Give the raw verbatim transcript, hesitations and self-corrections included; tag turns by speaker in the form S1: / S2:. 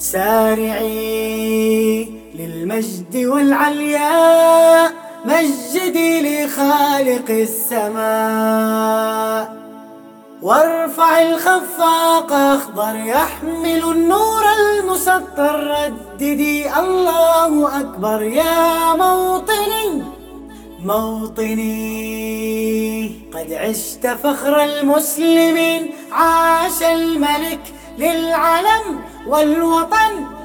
S1: سارعي للمجد والعلياء، مجدي لخالق السماء. وارفع الخفاق أخضر يحمل النور المسطر، رددي الله أكبر يا موطني موطني. قد عشت فخر المسلمين، عاش الملك للعلم والوطن